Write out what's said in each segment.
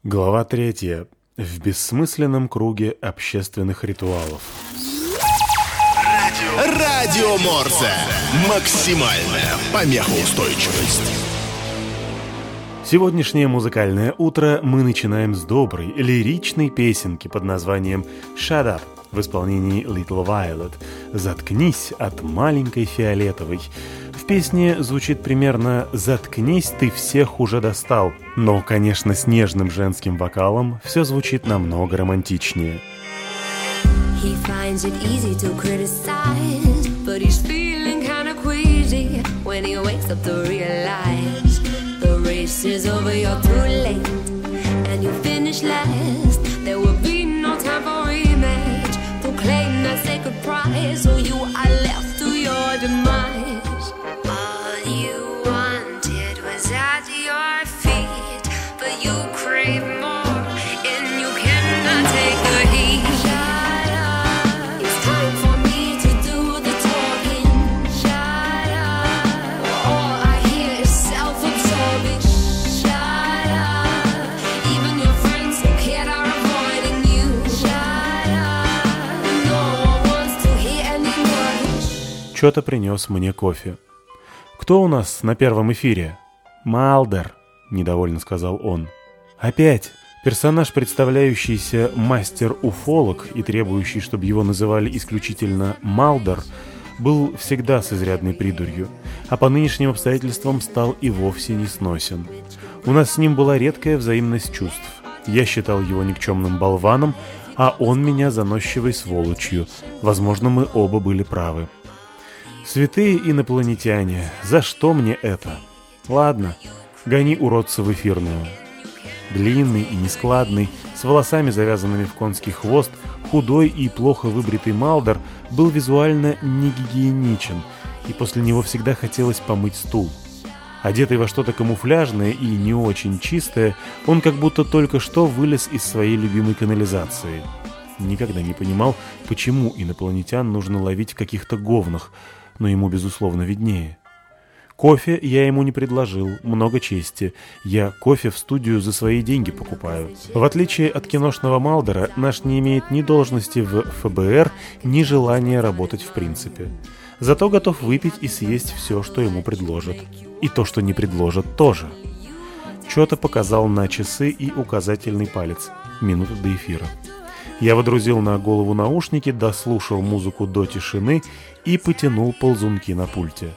Глава 3. В бессмысленном круге общественных ритуалов. Радио Морзе. Максимальная помехоустойчивость. Сегодняшнее музыкальное утро мы начинаем с доброй, лиричной песенки под названием «Shut Up» в исполнении Little Violet. «Заткнись» от маленькой фиолетовой. В песне звучит примерно «Заткнись, ты всех уже достал». Но, конечно, с нежным женским вокалом все звучит намного романтичнее. He finds it easy to criticize, but he's feeling kinda queasy when he wakes up to realize the race is over, you're too late, and you finish last. There will be no time for rematch to claim that sacred prize, so you are left to your demise. All you wanted was at your feet, but you crave more, and you cannot take the heat. Чё-то принес мне кофе. «Кто у нас на первом эфире?» «Малдер», — недовольно сказал он. «Опять?» Персонаж, представляющийся мастер-уфолог и требующий, чтобы его называли исключительно Малдер, был всегда с изрядной придурью, а по нынешним обстоятельствам стал и вовсе не сносен. У нас с ним была редкая взаимность чувств. Я считал его никчемным болваном, а он меня заносчивой сволочью. Возможно, мы оба были правы. Святые инопланетяне, за что мне это? Ладно, гони уродца в эфирную. Длинный и нескладный, с волосами завязанными в конский хвост, худой и плохо выбритый Малдер был визуально негигиеничен, и после него всегда хотелось помыть стул. Одетый во что-то камуфляжное и не очень чистое, он как будто только что вылез из своей любимой канализации. Никогда не понимал, почему инопланетян нужно ловить в каких-то говнах, но ему, безусловно, виднее. Кофе я ему не предложил, много чести. Я кофе в студию за свои деньги покупаю. В отличие от киношного Малдера, наш не имеет ни должности в ФБР, ни желания работать в принципе. Зато готов выпить и съесть все, что ему предложат. И то, что не предложат, тоже. Чё-то показал на часы и указательный палец. Минута до эфира. Я водрузил на голову наушники, дослушал музыку до тишины и потянул ползунки на пульте.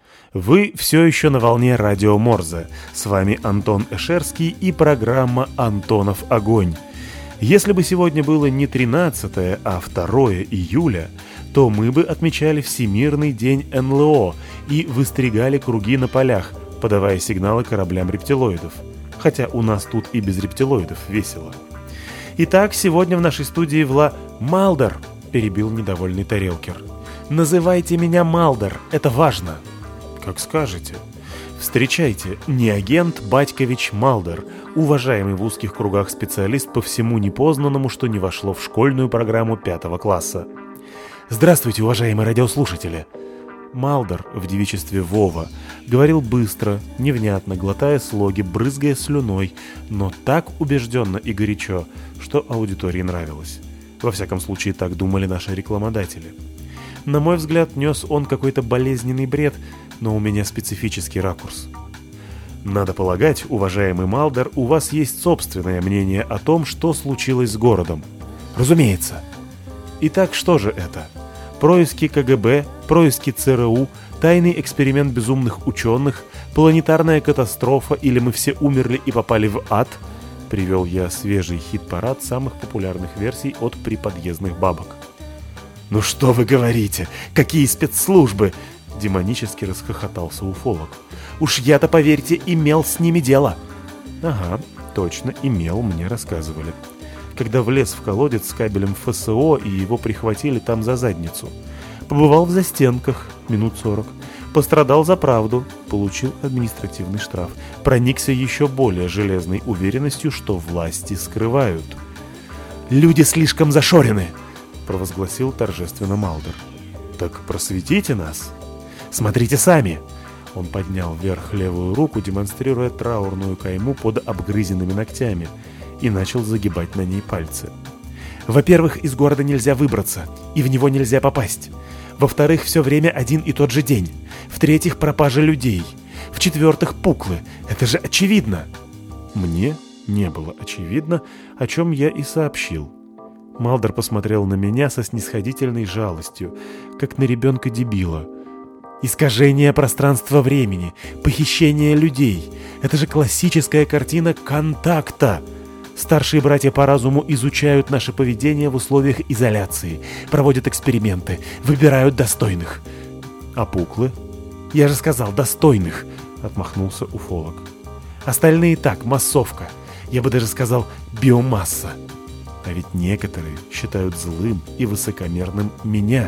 Вы все еще на волне Радио Морзе. С вами Антон Эшерский и программа «Антонов огонь». Если бы сегодня было не 13, а 2 июля, то мы бы отмечали Всемирный день НЛО и выстригали круги на полях, подавая сигналы кораблям рептилоидов. Хотя у нас тут и без рептилоидов весело. Итак, сегодня в нашей студии Малдер, перебил недовольный Тарелкер. Называйте меня Малдер, это важно. Как скажете. Встречайте, неагент Батькович Малдер, уважаемый в узких кругах специалист по всему непознанному, что не вошло в школьную программу 5 класса. Здравствуйте, уважаемые радиослушатели. Малдер, в девичестве Вова, говорил быстро, невнятно, глотая слоги, брызгая слюной, но так убежденно и горячо, что аудитории нравилось. Во всяком случае, так думали наши рекламодатели. На мой взгляд, нес он какой-то болезненный бред, но у меня специфический ракурс. Надо полагать, уважаемый Малдер, у вас есть собственное мнение о том, что случилось с городом. Разумеется. Итак, что же это? Происки КГБ, происки ЦРУ, тайный эксперимент безумных ученых, планетарная катастрофа или мы все умерли и попали в ад? Привел я свежий хит-парад самых популярных версий от приподъездных бабок. «Ну что вы говорите? Какие спецслужбы?» Демонически расхохотался уфолог. «Уж я-то, поверьте, имел с ними дело». «Ага, точно, имел, мне рассказывали. Когда влез в колодец с кабелем ФСО и его прихватили там за задницу. Побывал в застенках минут 40. Пострадал за правду, получил административный штраф. Проникся еще более железной уверенностью, что власти скрывают. «Люди слишком зашорены!» — провозгласил торжественно Малдер. «Так просветите нас!» «Смотрите сами!» Он поднял вверх левую руку, демонстрируя траурную кайму под обгрызенными ногтями. и начал загибать на ней пальцы. Во-первых, из города нельзя выбраться, и в него нельзя попасть. Во-вторых, все время один и тот же день. В-третьих, пропажа людей. В-четвертых, пуклы. Это же очевидно. Мне не было очевидно, о чем я и сообщил. Малдер посмотрел на меня со снисходительной жалостью, как на ребенка-дебила. Искажение пространства-времени, похищение людей. Это же классическая картина контакта. Старшие братья по разуму изучают наше поведение в условиях изоляции, проводят эксперименты, выбирают достойных. А пуклы? Я же сказал, достойных, отмахнулся уфолог. Остальные так, массовка. Я бы даже сказал, биомасса. А ведь некоторые считают злым и высокомерным меня.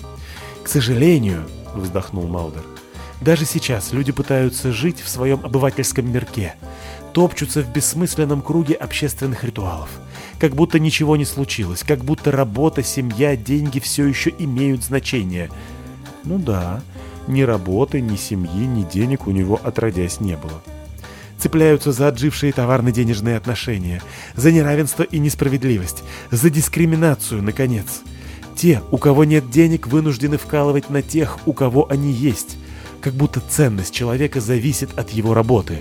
К сожалению, вздохнул Малдер, даже сейчас люди пытаются жить в своем обывательском мирке, топчутся в бессмысленном круге общественных ритуалов, как будто ничего не случилось, как будто работа, семья, деньги все еще имеют значение. Ну да, ни работы, ни семьи, ни денег у него отродясь не было. Цепляются за отжившие товарно-денежные отношения, за неравенство и несправедливость, за дискриминацию, наконец. Те, у кого нет денег, вынуждены вкалывать на тех, у кого они есть, как будто ценность человека зависит от его работы.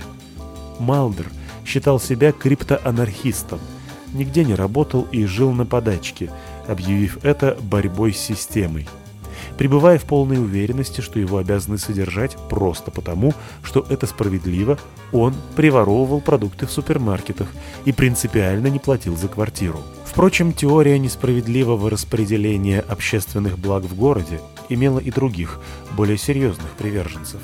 Малдер считал себя криптоанархистом, нигде не работал и жил на подачке, объявив это борьбой с системой. Пребывая в полной уверенности, что его обязаны содержать просто потому, что это справедливо, он приворовывал продукты в супермаркетах и принципиально не платил за квартиру. Впрочем, теория несправедливого распределения общественных благ в городе имела и других, более серьезных приверженцев.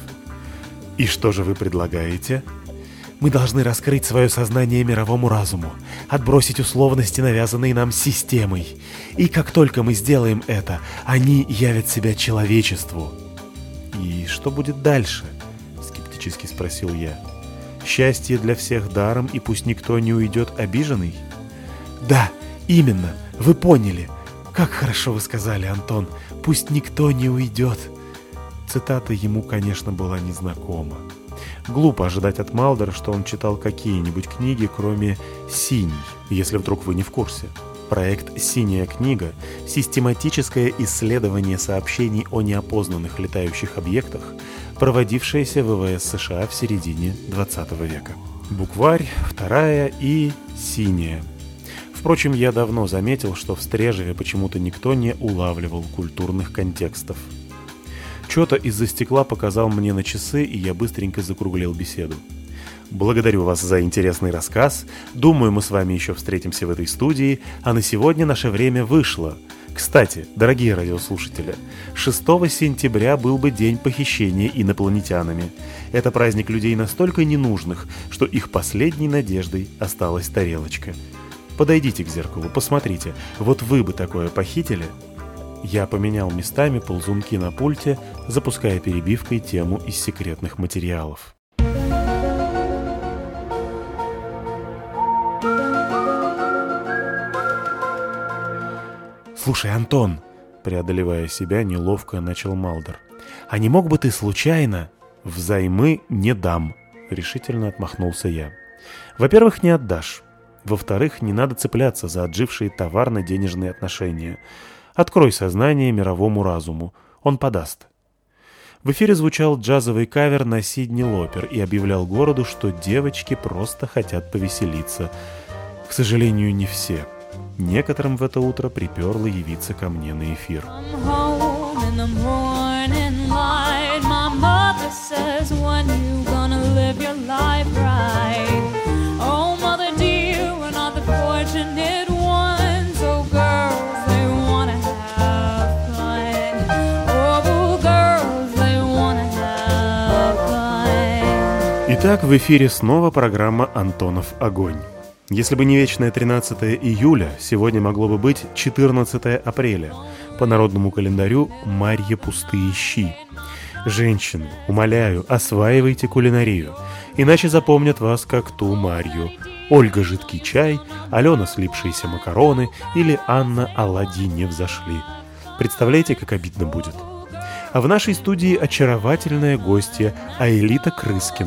«И что же вы предлагаете?» Мы должны раскрыть свое сознание мировому разуму, отбросить условности, навязанные нам системой. И как только мы сделаем это, они явят себя человечеству. «И что будет дальше?» — скептически спросил я. «Счастье для всех даром, и пусть никто не уйдет обиженный?» «Да, именно, вы поняли. Как хорошо вы сказали, Антон. Пусть никто не уйдет». Цитата ему, конечно, была незнакома. Глупо ожидать от Малдера, что он читал какие-нибудь книги, кроме «Синий», если вдруг вы не в курсе. Проект «Синяя книга» — систематическое исследование сообщений о неопознанных летающих объектах, проводившееся в ВВС США в середине 20 века. Букварь, вторая и «Синяя». Впрочем, я давно заметил, что в Стрежеве почему-то никто не улавливал культурных контекстов. Чё-то из-за стекла показал мне на часы, и я быстренько закруглил беседу. Благодарю вас за интересный рассказ. Думаю, мы с вами еще встретимся в этой студии, а на сегодня наше время вышло. Кстати, дорогие радиослушатели, 6 сентября был бы день похищения инопланетянами. Это праздник людей настолько ненужных, что их последней надеждой осталась тарелочка. Подойдите к зеркалу, посмотрите, вот вы бы такое похитили? Я поменял местами ползунки на пульте, запуская перебивкой тему из секретных материалов. «Слушай, Антон», — преодолевая себя, неловко начал Малдер, «а не мог бы ты случайно...» «Взаймы не дам», — решительно отмахнулся я. «Во-первых, не отдашь. Во-вторых, не надо цепляться за отжившие товарно-денежные отношения. Открой сознание мировому разуму. Он подаст». В эфире звучал джазовый кавер на Сидни Лопер и объявлял городу, что девочки просто хотят повеселиться. К сожалению, не все. Некоторым в это утро приперло явиться ко мне на эфир. Итак, в эфире снова программа «Антонов огонь». Если бы не вечное 13 июля, сегодня могло бы быть 14 апреля. По народному календарю «Марье пустые щи». Женщины, умоляю, осваивайте кулинарию, иначе запомнят вас как ту Марью. Ольга жидкий чай, Алена слипшиеся макароны или Анна оладьи не взошли. Представляете, как обидно будет? А в нашей студии очаровательная гостья Аэлита Крыскина.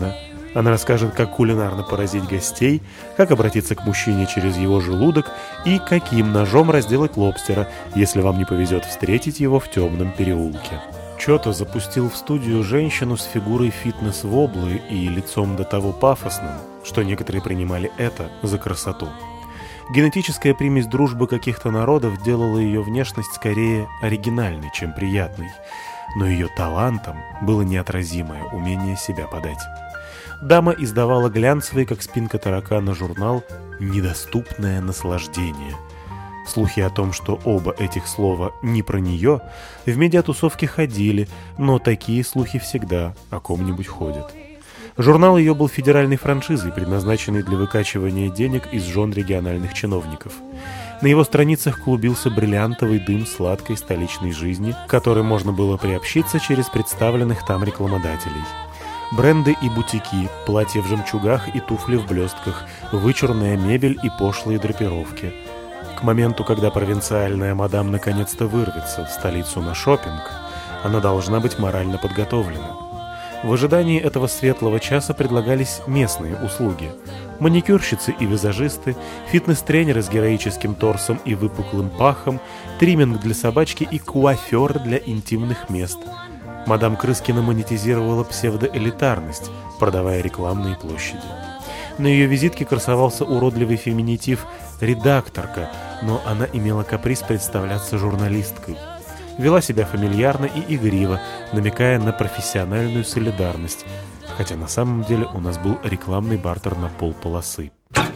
Она расскажет, как кулинарно поразить гостей, как обратиться к мужчине через его желудок и каким ножом разделать лобстера, если вам не повезет встретить его в темном переулке. Чото запустил в студию женщину с фигурой фитнес-воблы и лицом до того пафосным, что некоторые принимали это за красоту. Генетическая примесь дружбы каких-то народов делала ее внешность скорее оригинальной, чем приятной, но ее талантом было неотразимое умение себя подать. Дама издавала глянцевый, как спинка таракана, журнал «Недоступное наслаждение». Слухи о том, что оба этих слова не про нее, в медиатусовке ходили, но такие слухи всегда о ком-нибудь ходят. Журнал ее был федеральной франшизой, предназначенной для выкачивания денег из жен региональных чиновников. На его страницах клубился бриллиантовый дым сладкой столичной жизни, к которой можно было приобщиться через представленных там рекламодателей. Бренды и бутики, платья в жемчугах и туфли в блестках, вычурная мебель и пошлые драпировки. К моменту, когда провинциальная мадам наконец-то вырвется в столицу на шопинг, она должна быть морально подготовлена. В ожидании этого светлого часа предлагались местные услуги. Маникюрщицы и визажисты, фитнес-тренеры с героическим торсом и выпуклым пахом, тримминг для собачки и куафер для интимных мест. Мадам Крыскина монетизировала псевдоэлитарность, продавая рекламные площади. На ее визитке красовался уродливый феминитив «редакторка», но она имела каприз представляться журналисткой. Вела себя фамильярно и игриво, намекая на профессиональную солидарность, хотя на самом деле у нас был рекламный бартер на полполосы.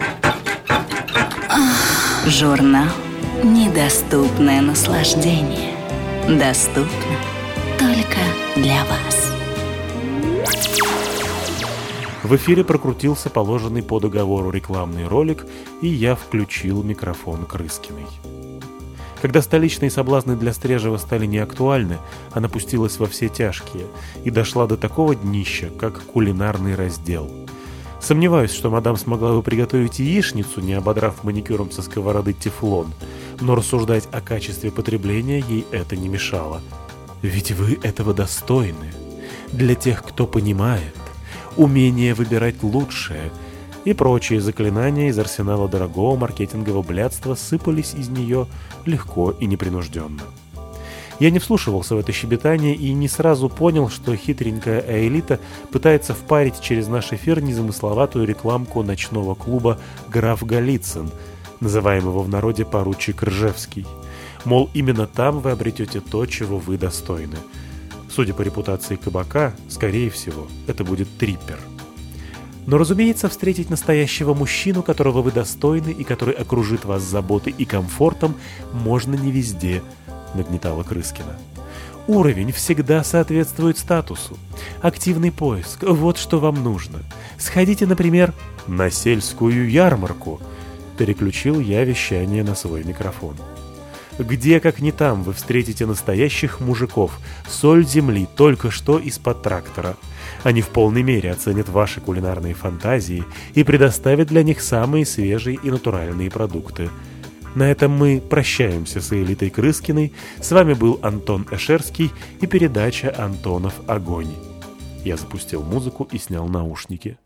Журнал «Недоступное наслаждение». Доступно только для вас. В эфире прокрутился положенный по договору рекламный ролик, и я включил микрофон Крыскиной. Когда столичные соблазны для Стрежева стали неактуальны, она пустилась во все тяжкие и дошла до такого днища, как кулинарный раздел. Сомневаюсь, что мадам смогла бы приготовить яичницу, не ободрав маникюром со сковороды тефлон, но рассуждать о качестве потребления ей это не мешало. Ведь вы этого достойны. Для тех, кто понимает, умение выбирать лучшее и прочие заклинания из арсенала дорогого маркетингового блядства сыпались из нее легко и непринужденно. Я не вслушивался в это щебетание и не сразу понял, что хитренькая Аэлита пытается впарить через наш эфир незамысловатую рекламку ночного клуба «Граф Голицын», называемого в народе поручик Ржевский. Мол, именно там вы обретете то, чего вы достойны. Судя по репутации кабака, скорее всего, это будет триппер. Но, разумеется, встретить настоящего мужчину, которого вы достойны и который окружит вас заботой и комфортом, можно не везде, нагнетала Крыскина. Уровень всегда соответствует статусу. Активный поиск – вот что вам нужно. Сходите, например, на сельскую ярмарку. Переключил я вещание на свой микрофон. Где, как не там, вы встретите настоящих мужиков, соль земли только что из-под трактора. Они в полной мере оценят ваши кулинарные фантазии и предоставят для них самые свежие и натуральные продукты. На этом мы прощаемся с Аэлитой Крыскиной. С вами был Антон Эшерский и передача «Антонов огонь». Я запустил музыку и снял наушники.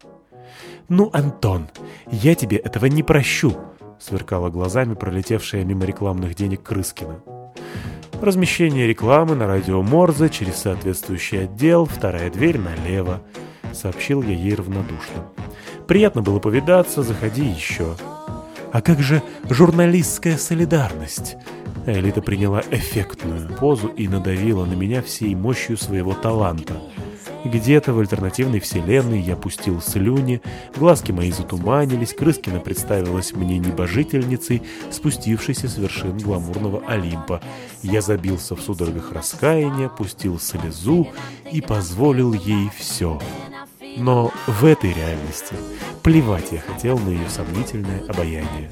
«Ну, Антон, я тебе этого не прощу!» сверкала глазами пролетевшая мимо рекламных денег Крыскина. «Размещение рекламы на радио Морзе через соответствующий отдел, вторая дверь налево», — сообщил я ей равнодушно. «Приятно было повидаться, заходи еще». «А как же журналистская солидарность?» Аэлита приняла эффектную позу и надавила на меня всей мощью своего таланта. Где-то в альтернативной вселенной я пустил слюни, глазки мои затуманились, Крыскина представилась мне небожительницей, спустившейся с вершин гламурного Олимпа. Я забился в судорогах раскаяния, пустил слезу и позволил ей все. Но в этой реальности плевать я хотел на ее сомнительное обаяние.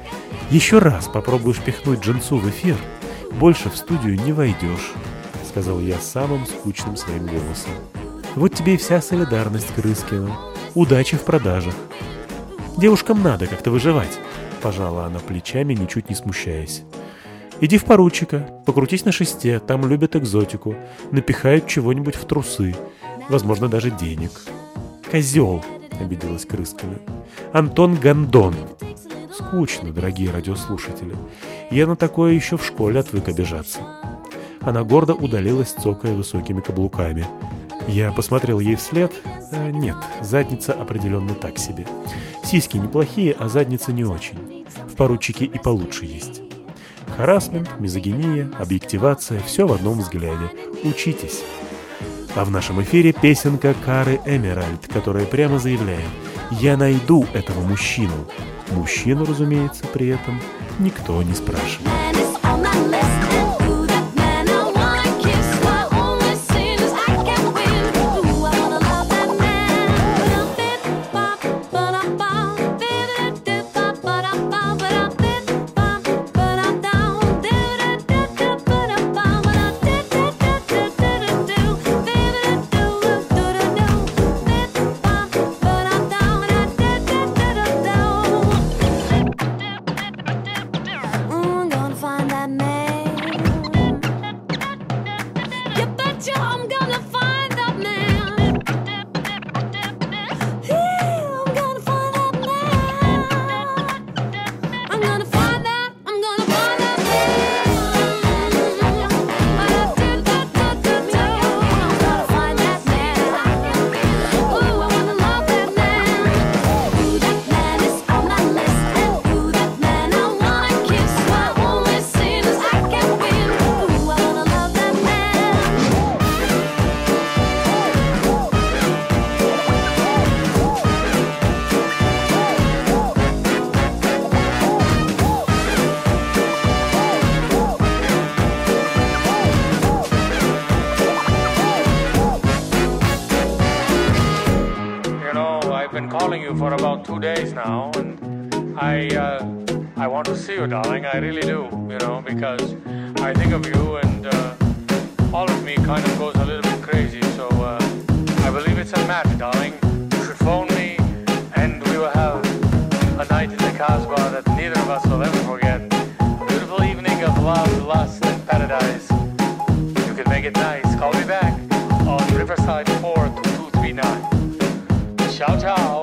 «Еще раз попробуешь пихнуть Джинсу в эфир, больше в студию не войдешь», — сказал я самым скучным своим голосом. «Вот тебе и вся солидарность, Крыскина. Удачи в продажах». «Девушкам надо как-то выживать», — пожала она плечами, ничуть не смущаясь. «Иди в поручика, покрутись на шесте, там любят экзотику, напихают чего-нибудь в трусы, возможно, даже денег». «Козел», обиделась Крыскина. «Антон Гондон». Скучно, дорогие радиослушатели. Я на такое еще в школе отвык обижаться. Она гордо удалилась, цокая высокими каблуками. Я посмотрел ей вслед. Нет, задница определенно так себе. Сиськи неплохие, а задница не очень. В поручике и получше есть. Харассмент, мизогиния, объективация – все в одном взгляде. Учитесь. А в нашем эфире песенка Кары Эмеральд, которая прямо заявляет: «Я найду этого мужчину». Мужчину, разумеется, при этом никто не спрашивает. For about 2 days now, and I want to see you, darling. I really do, because I think of you, and all of me kind of goes a little bit crazy. So I believe it's a match, darling. You should phone me, and we will have a night in the Casbah that neither of us will ever forget. A beautiful evening of love, lust, and paradise. You can make it nice. Call me back on Riverside 42239. Ciao, ciao.